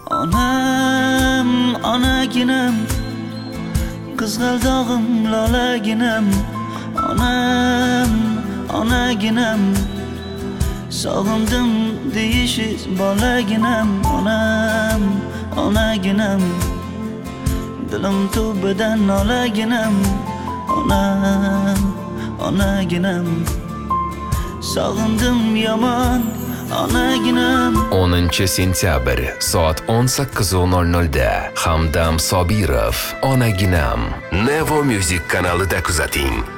Onam, onaginam, qizg'aldog'im lolaginam. Onam, onaginam, sog'indim deyishiz bolaginam. Onam, onaginam, dilim tubidan nolaginam. Onam, onaginam, sog'indim yomon onaginam. 10-sentyabr soat 18:00 da Hamdam Sobirov Onaginam Nevo Music kanalida kuzating.